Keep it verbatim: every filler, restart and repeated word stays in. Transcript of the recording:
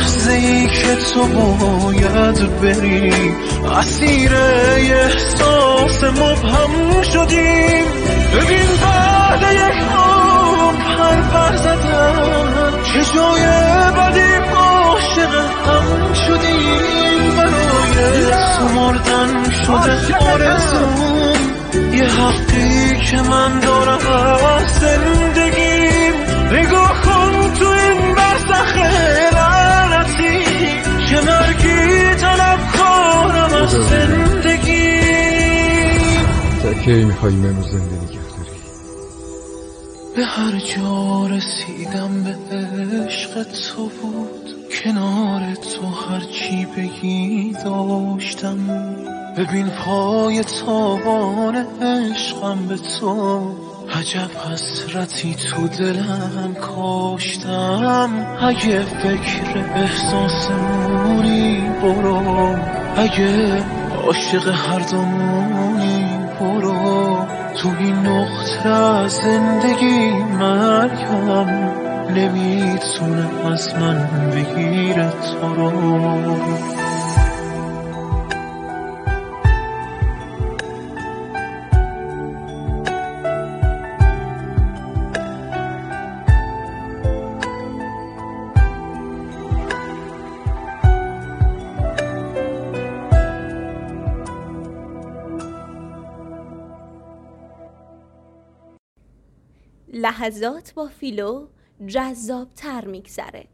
لحظه ای که تو باید بری، اسیر احساس مبهم شدیم. ببین بعد یک عمر پرپر زدن چه جای بدی عاشق هم شدیم. برای تو مردن شده آرزوم، یه حقی که من دارم از زندگیم. نگاه کن تو این برزخ لعنتی، چه مرگی طلب کارم از زندگی. تا کی میخوایی منو زنده نگه داری؟ به هر جا رسیدم به عشق تو بود، کنار تو هرچی بگی داشتم. ببین پای تابان عشقم به تو، عجب حسرتی تو دلم کاشتم. اگه فکر احساسمونی برو، اگه عاشق هر دومونی برو. تو این نقطه از زندگی مرگم نمیتونه از من بگیره تو رو. لحظات با فیلو جذاب تر میگذره.